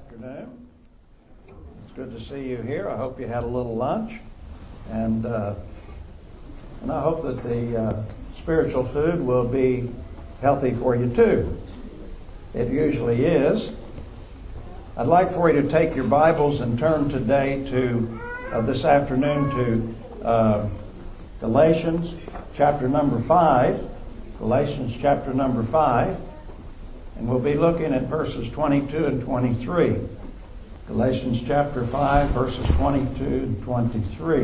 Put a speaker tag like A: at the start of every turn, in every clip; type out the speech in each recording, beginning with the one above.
A: afternoon. It's good to see you here. I hope you had a little lunch, and I hope that the spiritual food will be healthy for you too. It usually is. I'd like for you to take your Bibles and turn today to this afternoon to Galatians chapter number 5. Galatians chapter number 5. And we'll be looking at verses 22 and 23. Galatians chapter 5, verses 22 and 23.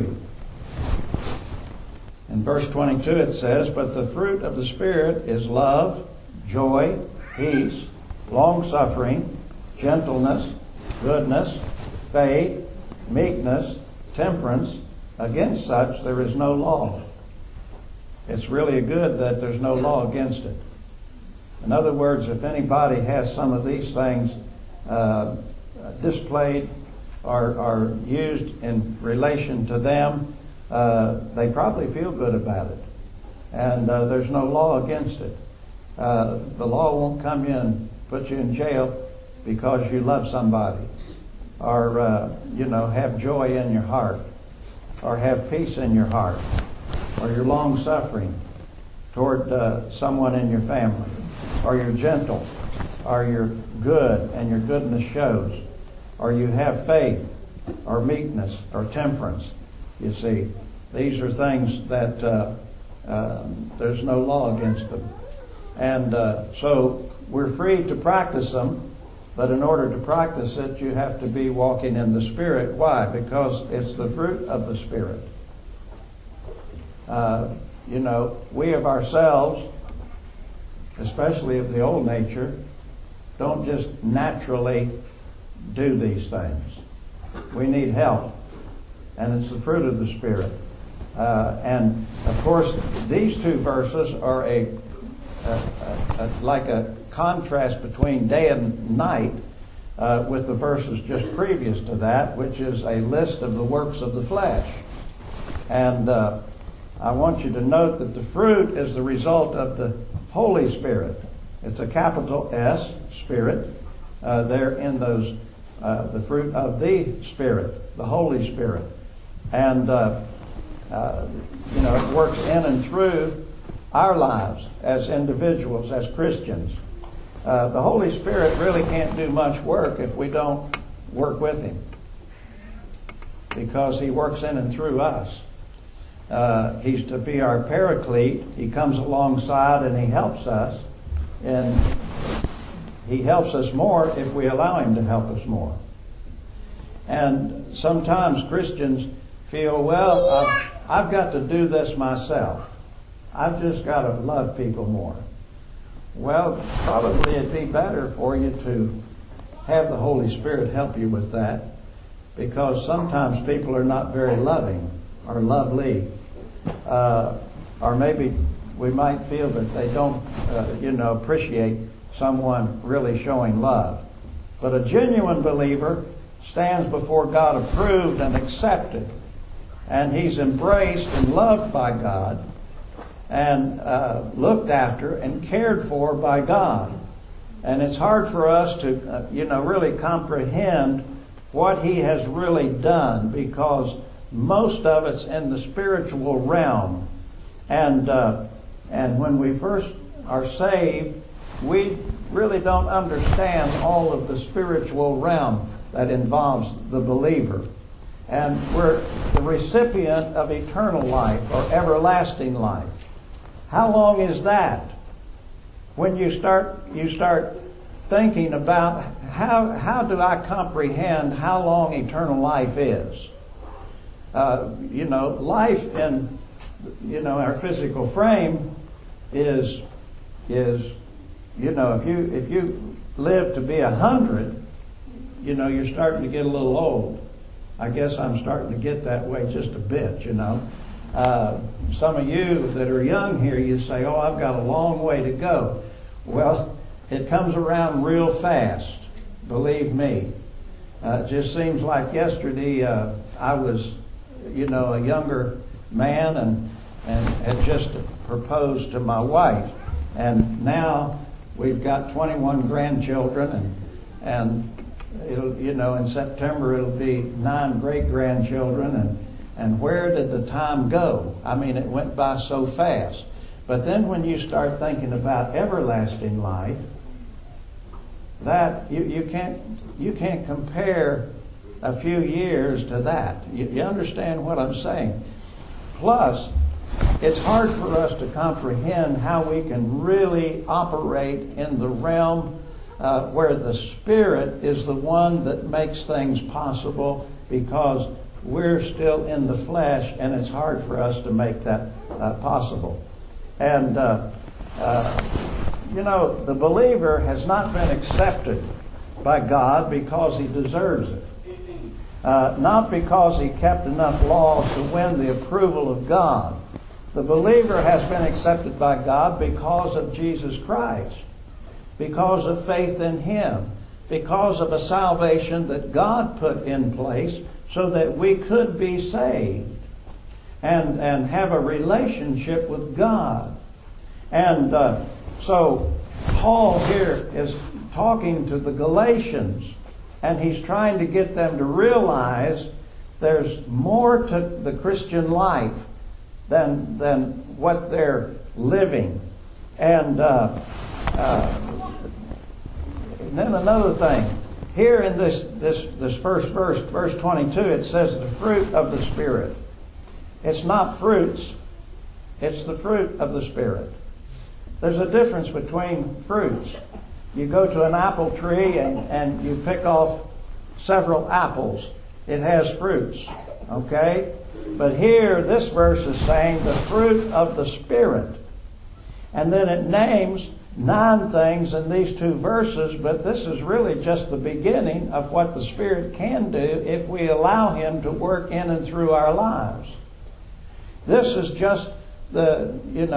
A: In verse 22 it says, "But the fruit of the Spirit is love, joy, peace, long-suffering, gentleness, goodness, faith, meekness, temperance. Against such there is no law." It's really good that there's no law against it. In other words, if anybody has some of these things displayed or used in relation to them, they probably feel good about it. And there's no law against it. The law won't come in, put you in jail because you love somebody, or have joy in your heart, or have peace in your heart, or you're long-suffering toward someone in your family, or you're gentle, or you're good and your goodness shows, or you have faith, or meekness, or temperance. You see, these are things that there's no law against them. And so we're free to practice them, but in order to practice it, you have to be walking in the Spirit. Why? Because it's the fruit of the Spirit. We of ourselves, especially of the old nature, don't just naturally do these things. We need help, and it's the fruit of the Spirit. And of course, these two verses are like a contrast between day and night with the verses just previous to that, which is a list of the works of the flesh. And I want you to note that the fruit is the result of the Holy Spirit. It's a capital S, Spirit. There in those, the fruit of the Spirit, the Holy Spirit. And, it works in and through our lives as individuals, as Christians. The Holy Spirit really can't do much work if we don't work with Him, because He works in and through us. He's to be our paraclete. He comes alongside and He helps us. And He helps us more if we allow Him to help us more. And sometimes Christians feel, well, I've got to do this myself. I've just got to love people more. Well, probably it'd be better for you to have the Holy Spirit help you with that, because sometimes people are not very loving or lovely. Or maybe we might feel that they don't, appreciate someone really showing love. But a genuine believer stands before God approved and accepted, and he's embraced and loved by God, and looked after and cared for by God. And it's hard for us to, really comprehend what He has really done, because most of it's in the spiritual realm. And when we first are saved, we really don't understand all of the spiritual realm that involves the believer. And we're the recipient of eternal life or everlasting life. How long is that? When you start thinking about how do I comprehend how long eternal life is? Life in our physical frame is if you live to be 100, you're starting to get a little old. I guess I'm starting to get that way just a bit. Some of you that are young here, you say, "Oh, I've got a long way to go." Well, it comes around real fast, believe me. It just seems like yesterday I was a younger man and had just proposed to my wife. And now we've got 21 grandchildren and In September it'll be 9 great-grandchildren, and where did the time go? I mean, it went by so fast. But then when you start thinking about everlasting life, that you can't compare a few years to that. You understand what I'm saying? Plus, it's hard for us to comprehend how we can really operate in the realm where the Spirit is the one that makes things possible, because we're still in the flesh, and it's hard for us to make that possible. And, the believer has not been accepted by God because he deserves it. Not because he kept enough laws to win the approval of God. The believer has been accepted by God because of Jesus Christ, because of faith in Him, because of a salvation that God put in place so that we could be saved and have a relationship with God. And so Paul here is talking to the Galatians, and he's trying to get them to realize there's more to the Christian life than what they're living. And then another thing. Here in this first verse, verse 22, it says the fruit of the Spirit. It's not fruits. It's the fruit of the Spirit. There's a difference between fruits. You go to an apple tree and you pick off several apples. It has fruits. Okay? But here, this verse is saying the fruit of the Spirit. And then it names 9 things in these 2 verses, but this is really just the beginning of what the Spirit can do if we allow Him to work in and through our lives. This is just the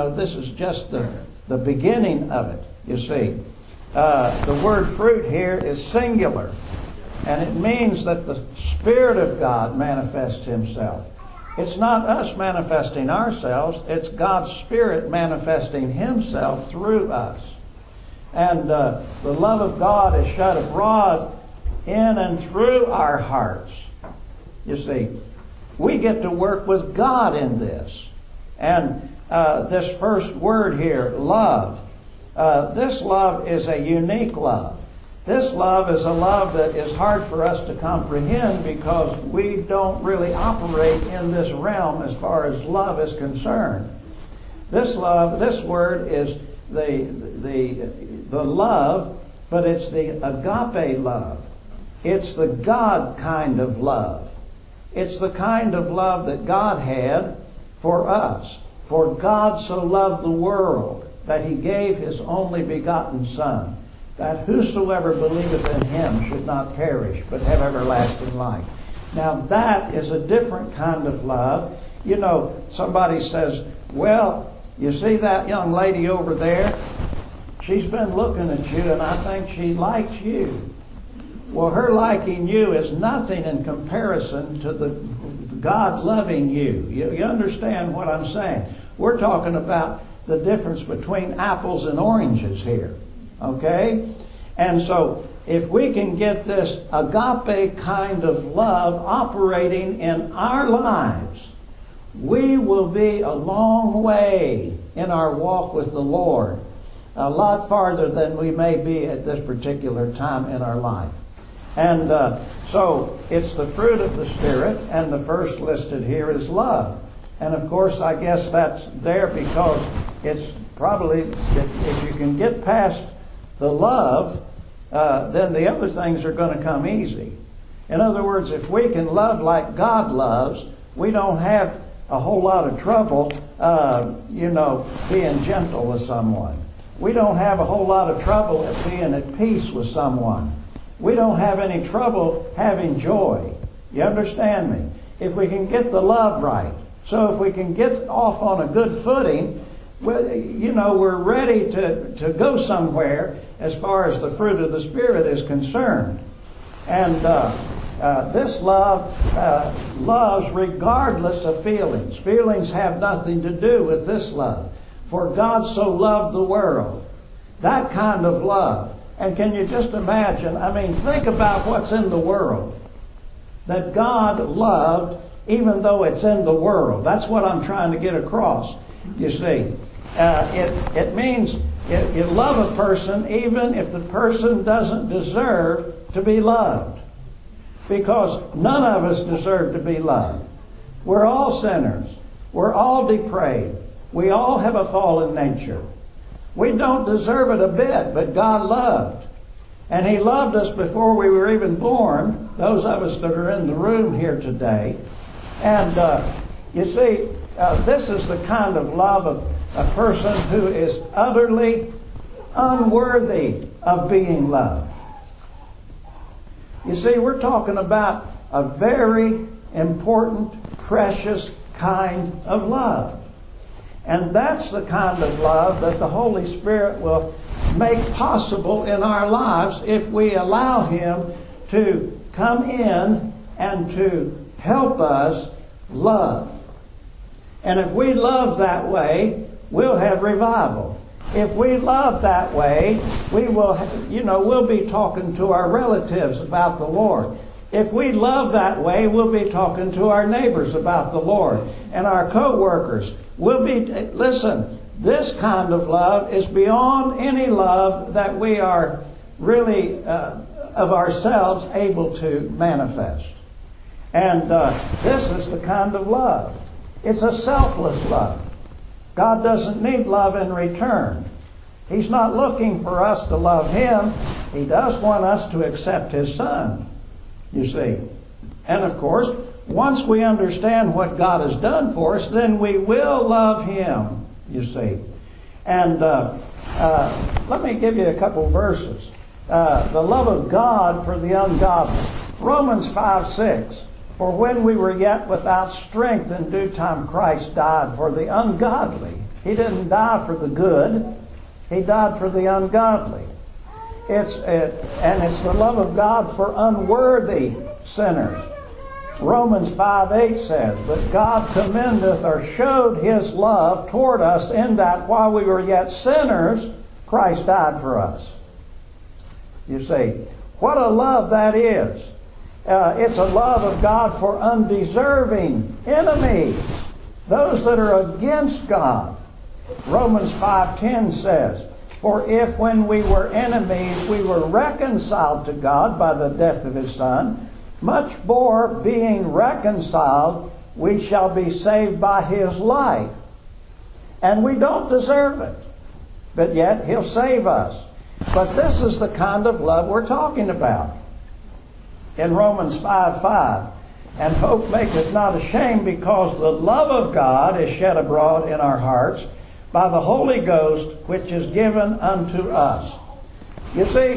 A: beginning of it, you see. The word fruit here is singular, and it means that the Spirit of God manifests Himself. It's not us manifesting ourselves, it's God's Spirit manifesting Himself through us. And the love of God is shed abroad in and through our hearts. You see, we get to work with God in this. And this first word here, love, this love is a unique love. This love is a love that is hard for us to comprehend because we don't really operate in this realm as far as love is concerned. This love, this word is the love, but it's the agape love. It's the God kind of love. It's the kind of love that God had for us. For God so loved the world that He gave His only begotten Son, that whosoever believeth in Him should not perish, but have everlasting life. Now that is a different kind of love. You know, somebody says, well, you see that young lady over there? She's been looking at you, and I think she likes you. Well, her liking you is nothing in comparison to the God loving you. You understand what I'm saying? We're talking about the difference between apples and oranges here. Okay? And so, if we can get this agape kind of love operating in our lives, we will be a long way in our walk with the Lord. A lot farther than we may be at this particular time in our life. And so, it's the fruit of the Spirit, and the first listed here is love. And of course, I guess that's there because it's probably, if you can get past the love, then the other things are going to come easy. In other words, if we can love like God loves, we don't have a whole lot of trouble, being gentle with someone. We don't have a whole lot of trouble at being at peace with someone. We don't have any trouble having joy. You understand me? If we can get the love right. So if we can get off on a good footing, we're ready to go somewhere as far as the fruit of the Spirit is concerned. And this love loves regardless of feelings. Feelings have nothing to do with this love. For God so loved the world. That kind of love And can you just imagine? I mean, think about what's in the world. That God loved even though it's in the world. That's what I'm trying to get across, you see. It means you love a person even if the person doesn't deserve to be loved. Because none of us deserve to be loved. We're all sinners. We're all depraved. We all have a fallen nature. We don't deserve it a bit, but God loved. And He loved us before we were even born, those of us that are in the room here today. And you see, this is the kind of love of a person who is utterly unworthy of being loved. You see, we're talking about a very important, precious kind of love. And that's the kind of love that the Holy Spirit will make possible in our lives if we allow Him to come in and to help us love. And if we love that way, we'll have revival. If we love that way, we will, we'll be talking to our relatives about the Lord. If we love that way, we'll be talking to our neighbors about the Lord and our co-workers. Listen, this kind of love is beyond any love that we are really of ourselves able to manifest. And this is the kind of love. It's a selfless love. God doesn't need love in return. He's not looking for us to love Him. He does want us to accept His Son, you see. And of course, once we understand what God has done for us, then we will love Him, you see. And let me give you a couple verses. The love of God for the ungodly. Romans 5:6. For when we were yet without strength, in due time Christ died for the ungodly. He didn't die for the good. He died for the ungodly. It's the love of God for unworthy sinners. Romans 5:8 says, But God commendeth or showed His love toward us in that while we were yet sinners, Christ died for us. You see, what a love that is. It's a love of God for undeserving enemies, those that are against God. Romans 5:10 says, For if when we were enemies we were reconciled to God by the death of His Son, much more being reconciled we shall be saved by His life. And we don't deserve it, but yet He'll save us. But this is the kind of love we're talking about. In Romans 5:5, And hope maketh not ashamed, because the love of God is shed abroad in our hearts by the Holy Ghost, which is given unto us. You see,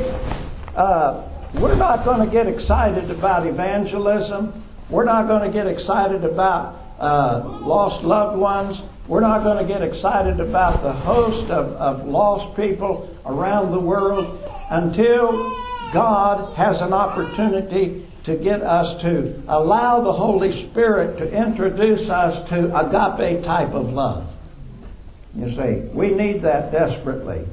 A: we're not going to get excited about evangelism. We're not going to get excited about lost loved ones. We're not going to get excited about the host of lost people around the world until God has an opportunity to get us to allow the Holy Spirit to introduce us to agape type of love. You see, we need that desperately.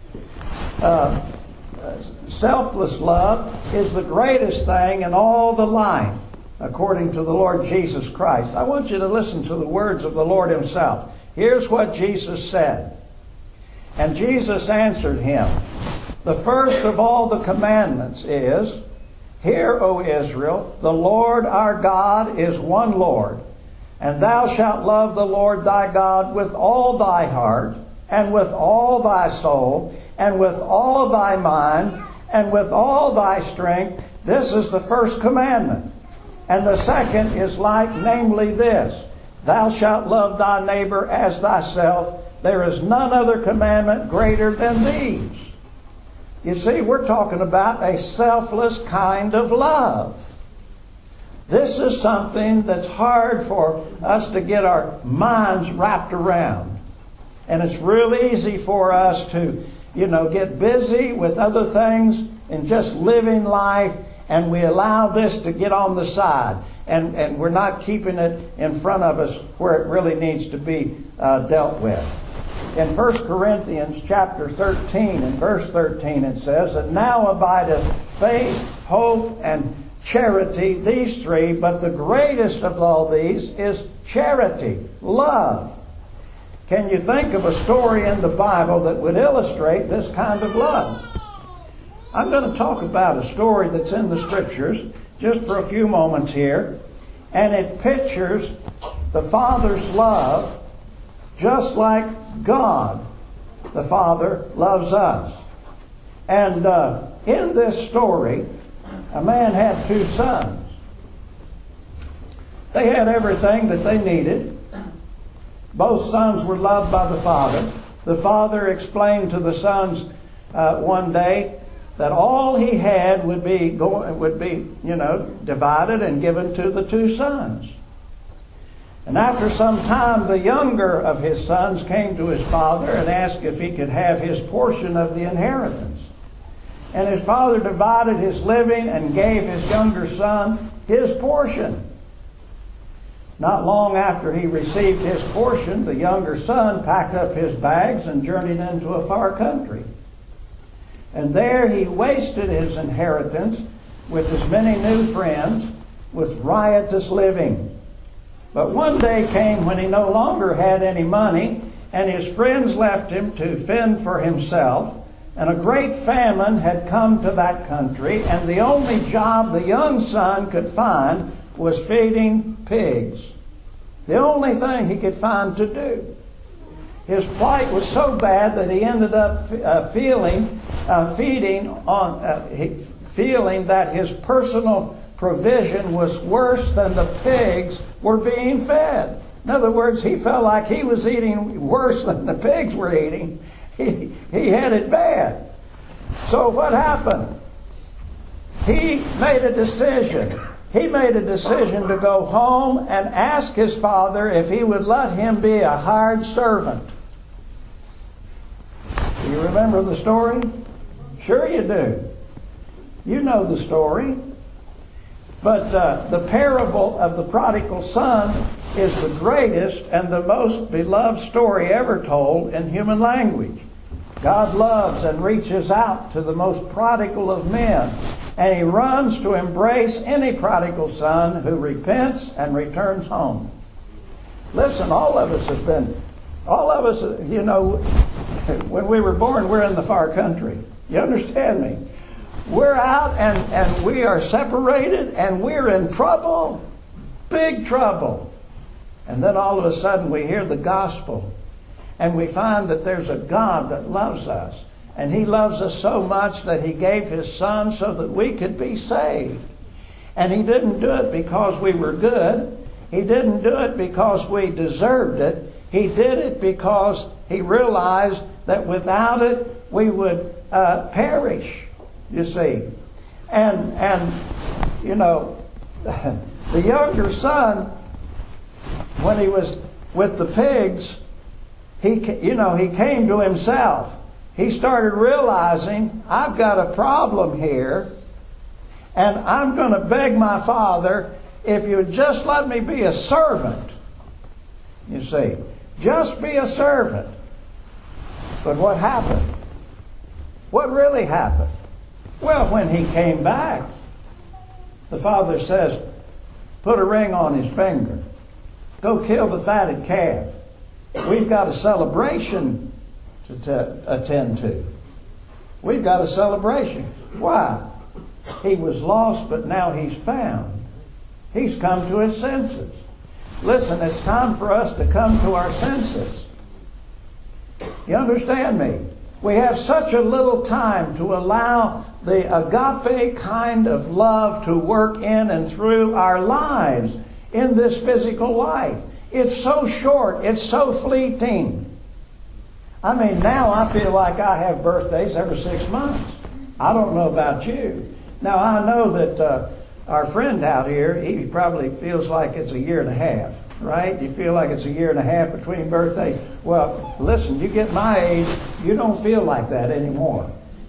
A: Selfless love is the greatest thing in all the life, according to the Lord Jesus Christ. I want you to listen to the words of the Lord Himself. Here's what Jesus said. And Jesus answered him, The first of all the commandments is, Hear, O Israel, the Lord our God is one Lord, and thou shalt love the Lord thy God with all thy heart, and with all thy soul, and with all thy mind, and with all thy strength. This is the first commandment. And the second is like, namely this, Thou shalt love thy neighbor as thyself. There is none other commandment greater than these. You see, we're talking about a selfless kind of love. This is something that's hard for us to get our minds wrapped around. And it's real easy for us to, get busy with other things and just living life, and we allow this to get on the side. And we're not keeping it in front of us where it really needs to be dealt with. in 1 Corinthians chapter 13, in verse 13, it says that now abideth faith, hope, and charity, these three, but the greatest of all these is charity, love. Can you think of a story in the Bible that would illustrate this kind of love? I'm going to talk about a story that's in the Scriptures just for a few moments here, and it pictures the Father's love just like God, the Father, loves us. And in this story, a man had two sons. They had everything that they needed. Both sons were loved by the Father. The Father explained to the sons one day that all he had would be divided and given to the two sons. And after some time, the younger of his sons came to his father and asked if he could have his portion of the inheritance. And his father divided his living and gave his younger son his portion. Not long after he received his portion, the younger son packed up his bags and journeyed into a far country. And there he wasted his inheritance with his many new friends, with riotous living. But one day came when he no longer had any money, and his friends left him to fend for himself. And a great famine had come to that country, and the only job the young son could find was feeding pigs. The only thing he could find to do. His plight was so bad that he ended up feeling that his personal provision was worse than the pigs were being fed. In other words, he felt like he was eating worse than the pigs were eating. He had it bad. So what happened? He made a decision. He made a decision to go home and ask his father if he would let him be a hired servant. Do you remember the story? Sure you do. You know the story. But the parable of the prodigal son is the greatest and the most beloved story ever told in human language. God loves and reaches out to the most prodigal of men, and He runs to embrace any prodigal son who repents and returns home. Listen, all of us, when we were born, we're in the far country. You understand me? We're out and we are separated and we're in trouble, big trouble. And then all of a sudden we hear the gospel and we find that there's a God that loves us. And He loves us so much that He gave His Son so that we could be saved. And He didn't do it because we were good. He didn't do it because we deserved it. He did it because He realized that without it we would perish. You see, and the younger son, when he was with the pigs, he came to himself. He started realizing, I've got a problem here, and I'm going to beg my father if you would just let me be a servant. You see, just be a servant. But what happened? What really happened? Well, when he came back, the father says, put a ring on his finger. Go kill the fatted calf. We've got a celebration to attend to. We've got a celebration. Why? He was lost, but now he's found. He's come to his senses. Listen, it's time for us to come to our senses. You understand me? We have such a little time to allow the agape kind of love to work in and through our lives in this physical life. It's so short. It's so fleeting. I mean, now I feel like I have birthdays every 6 months. I don't know about you. Now, I know that our friend out here, he probably feels like it's a year and a half, right? You feel like it's a year and a half between birthdays. Well, listen, you get my age, you don't feel like that anymore.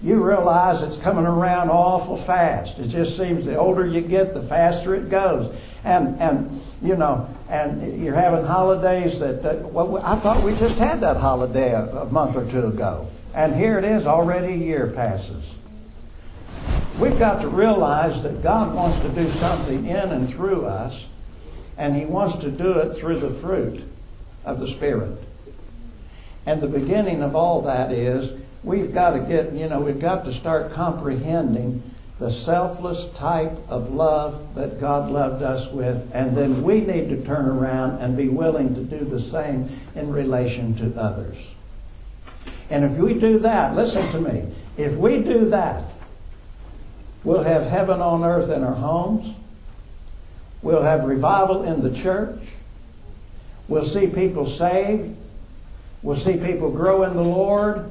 A: you realize it's coming around awful fast. It just seems the older you get, the faster it goes. And you're having holidays well, I thought we just had that holiday a month or two ago. And here it is, already a year passes. We've got to realize that God wants to do something in and through us, and He wants to do it through the fruit of the Spirit. And the beginning of all that is we've got to start comprehending the selfless type of love that God loved us with, and then we need to turn around and be willing to do the same in relation to others. And if we do that, listen to me, if we do that, we'll have heaven on earth in our homes. We'll have revival in the church. We'll see people saved. We'll see people grow in the Lord.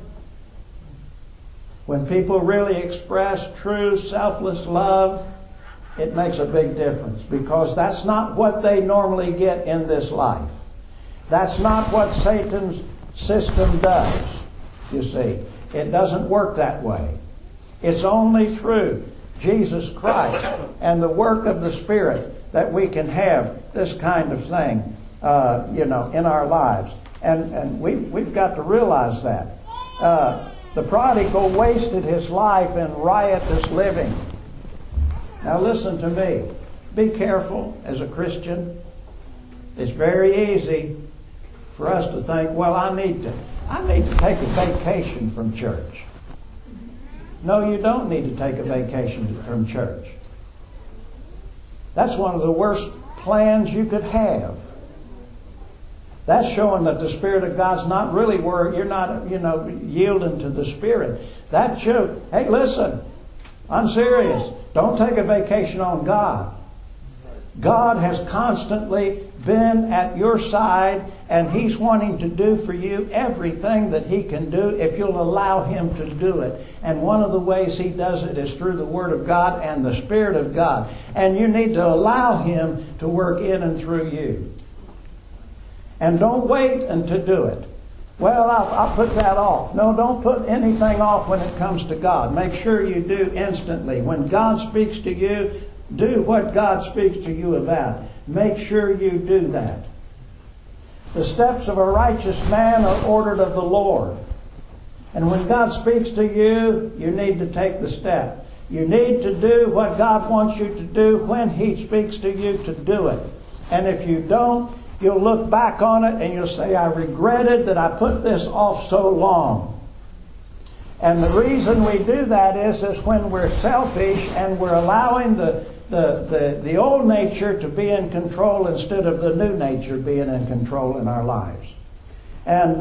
A: When people really express true selfless love, it makes a big difference, because that's not what they normally get in this life. That's not what Satan's system does, you see. It doesn't work that way. It's only through Jesus Christ and the work of the Spirit that we can have this kind of thing, in our lives. And we've got to realize that. The prodigal wasted his life in riotous living. Now listen to me. Be careful as a Christian. It's very easy for us to think, well, I need to take a vacation from church. No, you don't need to take a vacation from church. That's one of the worst plans you could have. That's showing that the Spirit of God's not really where you're not, yielding to the Spirit. That shows, hey, listen, I'm serious. Don't take a vacation on God. God has constantly been at your side, and He's wanting to do for you everything that He can do if you'll allow Him to do it. And one of the ways He does it is through the Word of God and the Spirit of God. And you need to allow Him to work in and through you. And don't wait until do it. Well, I'll put that off. No, don't put anything off when it comes to God. Make sure you do instantly. When God speaks to you, do what God speaks to you about. Make sure you do that. The steps of a righteous man are ordered of the Lord. And when God speaks to you, you need to take the step. You need to do what God wants you to do when He speaks to you to do it. And if you don't, you'll look back on it and you'll say, I regretted that I put this off so long. And the reason we do that is when we're selfish and we're allowing the old nature to be in control instead of the new nature being in control in our lives. And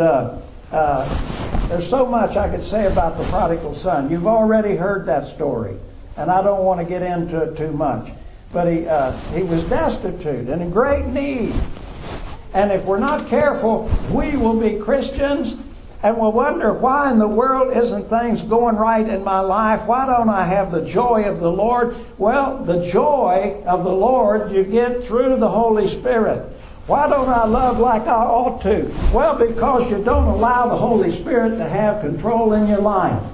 A: there's so much I could say about the prodigal son. You've already heard that story, and I don't want to get into it too much. But he was destitute and in great need. And if we're not careful, we will be Christians and we'll wonder, why in the world isn't things going right in my life? Why don't I have the joy of the Lord? Well, the joy of the Lord you get through the Holy Spirit. Why don't I love like I ought to? Well, because you don't allow the Holy Spirit to have control in your life.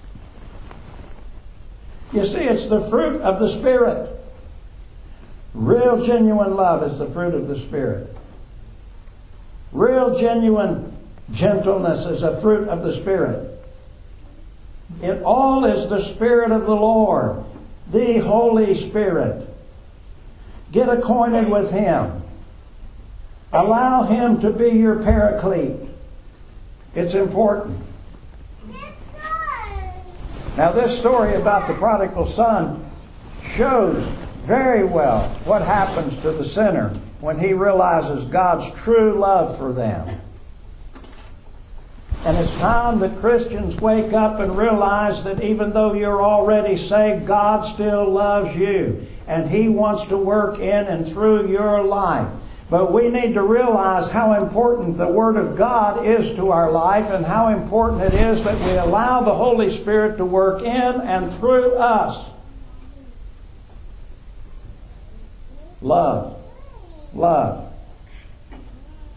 A: You see, it's the fruit of the Spirit. Real genuine love is the fruit of the Spirit. Real genuine gentleness is a fruit of the Spirit. It all is the Spirit of the Lord, the Holy Spirit. Get acquainted with Him. Allow Him to be your paraclete. It's important. Now, this story about the prodigal son shows very well what happens to the sinner when he realizes God's true love for them. And it's time that Christians wake up and realize that even though you're already saved, God still loves you. And He wants to work in and through your life. But we need to realize how important the Word of God is to our life, and how important it is that we allow the Holy Spirit to work in and through us. Love. Love.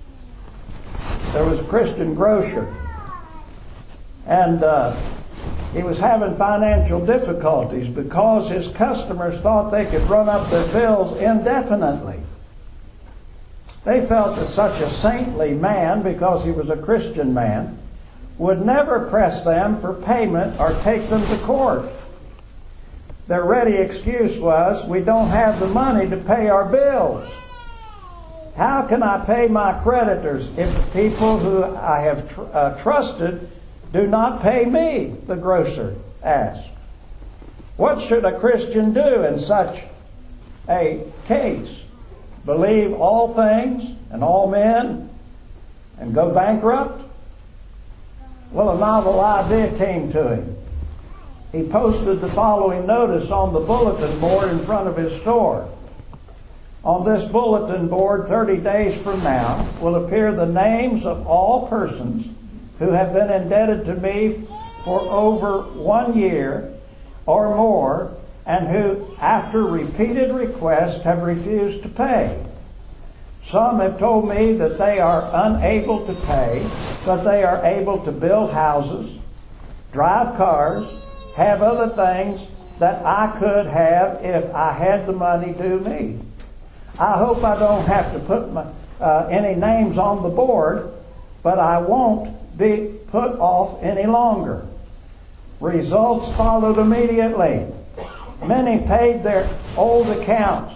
A: There was a Christian grocer, and He was having financial difficulties because his customers thought they could run up their bills indefinitely. They felt that such a saintly man, because he was a Christian man, would never press them for payment or take them to court. Their ready excuse was, we don't have the money to pay our bills. How can I pay my creditors if the people who I have trusted do not pay me? The grocer asked. What should a Christian do in such a case? Believe all things and all men and go bankrupt? Well, a novel idea came to him. He posted the following notice on the bulletin board in front of his store. On this bulletin board, 30 days from now, will appear the names of all persons who have been indebted to me for over 1 year or more, and who, after repeated requests, have refused to pay. Some have told me that they are unable to pay, but they are able to build houses, drive cars, have other things that I could have if I had the money due me. I hope I don't have to put any names on the board, but I won't be put off any longer. Results followed immediately. Many paid their old accounts.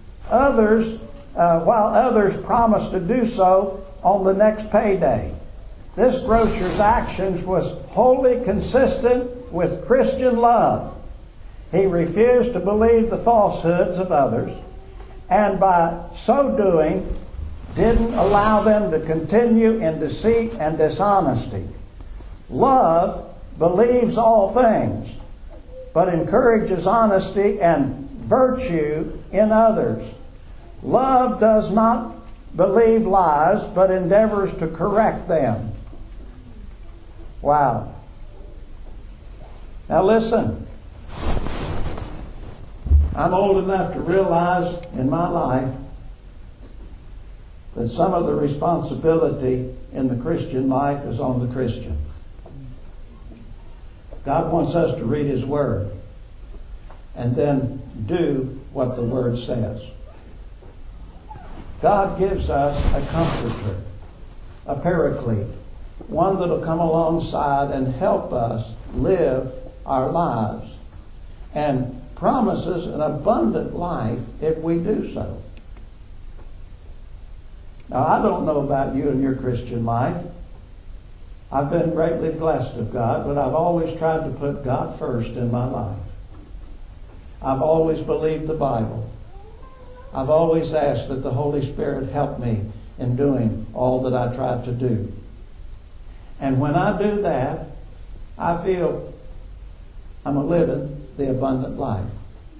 A: While others promised to do so on the next payday. This grocer's actions was wholly consistent with Christian love. He refused to believe the falsehoods of others, and by so doing, didn't allow them to continue in deceit and dishonesty. Love believes all things, but encourages honesty and virtue in others. Love does not believe lies, but endeavors to correct them. Wow. Now listen. I'm old enough to realize in my life that some of the responsibility in the Christian life is on the Christian. God wants us to read His Word and then do what the Word says. God gives us a comforter, a paraclete, one that will come alongside and help us live our lives, and promises an abundant life if we do so. Now, I don't know about you and your Christian life. I've been greatly blessed of God, but I've always tried to put God first in my life. I've always believed the Bible. I've always asked that the Holy Spirit help me in doing all that I try to do. And when I do that, I feel I'm living the abundant life.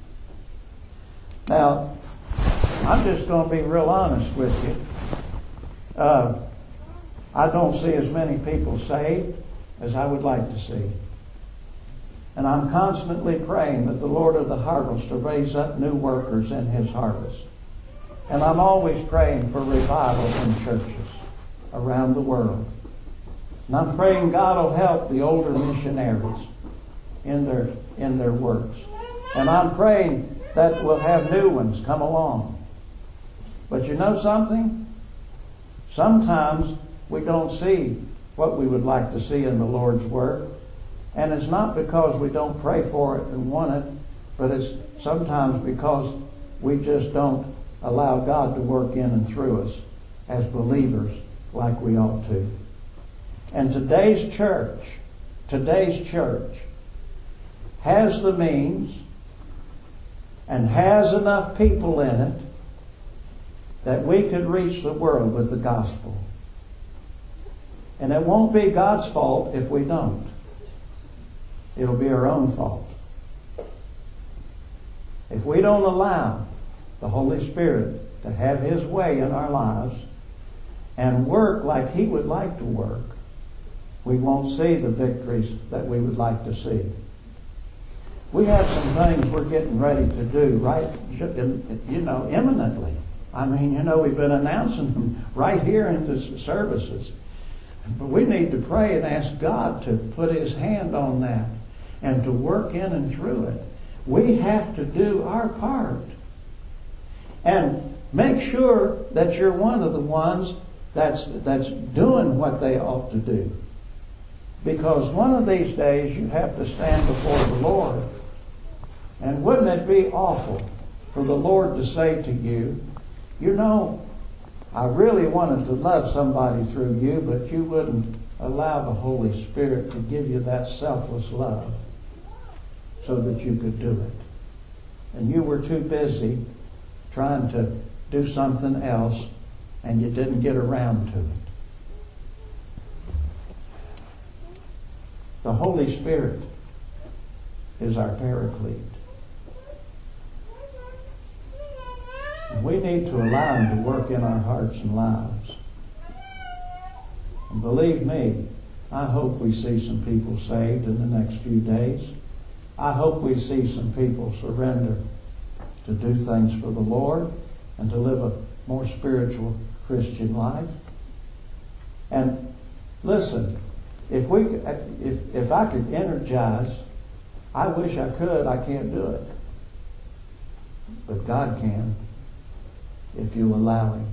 A: Now, I'm just going to be real honest with you. I don't see as many people saved as I would like to see. And I'm constantly praying that the Lord of the harvest will raise up new workers in His harvest. And I'm always praying for revival in churches around the world. And I'm praying God will help the older missionaries in their works. And I'm praying that we'll have new ones come along. But you know something? Sometimes we don't see what we would like to see in the Lord's Word. And it's not because we don't pray for it and want it, but it's sometimes because we just don't allow God to work in and through us as believers like we ought to. And today's church has the means and has enough people in it that we could reach the world with the gospel. And it won't be God's fault if we don't. It'll be our own fault. If we don't allow the Holy Spirit to have His way in our lives and work like He would like to work, we won't see the victories that we would like to see. We have some things we're getting ready to do, right? Imminently. I mean, we've been announcing them right here in the services. But we need to pray and ask God to put His hand on that and to work in and through it. We have to do our part. And make sure that you're one of the ones that's doing what they ought to do. Because one of these days you have to stand before the Lord. And wouldn't it be awful for the Lord to say to you, you know, I really wanted to love somebody through you, but you wouldn't allow the Holy Spirit to give you that selfless love so that you could do it. And you were too busy trying to do something else, and you didn't get around to it. The Holy Spirit is our paraclete. And we need to allow Him to work in our hearts and lives. And believe me, I hope we see some people saved in the next few days. I hope we see some people surrender to do things for the Lord and to live a more spiritual Christian life. And listen, if I could energize, I wish I could. I can't do it. But God can, if you allow Him.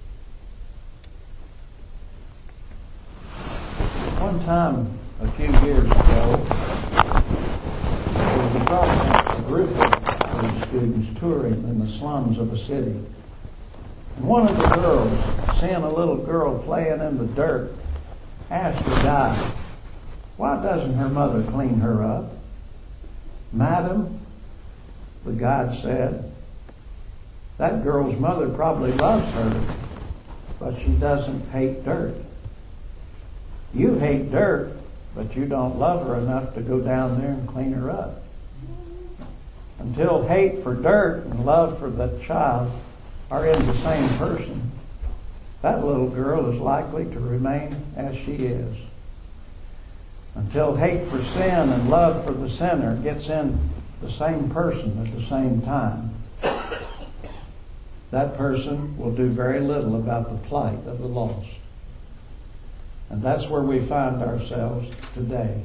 A: One time, a few years ago, there was a group of students touring in the slums of a city. And one of the girls, seeing a little girl playing in the dirt, asked the guy, why doesn't her mother clean her up? Madam, the guide said, that girl's mother probably loves her, but she doesn't hate dirt. You hate dirt, but you don't love her enough to go down there and clean her up. Until hate for dirt and love for the child are in the same person, that little girl is likely to remain as she is. Until hate for sin and love for the sinner gets in the same person at the same time, that person will do very little about the plight of the lost. And that's where we find ourselves today.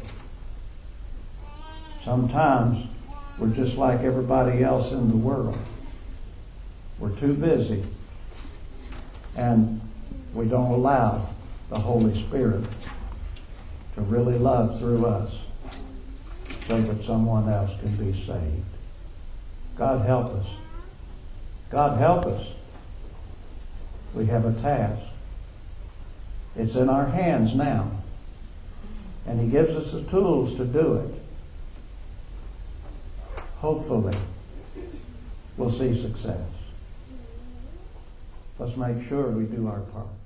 A: Sometimes we're just like everybody else in the world. We're too busy, and we don't allow the Holy Spirit to really love through us so that someone else can be saved. God help us. God help us. We have a task. It's in our hands now, and He gives us the tools to do it. Hopefully, we'll see success. Let's make sure we do our part.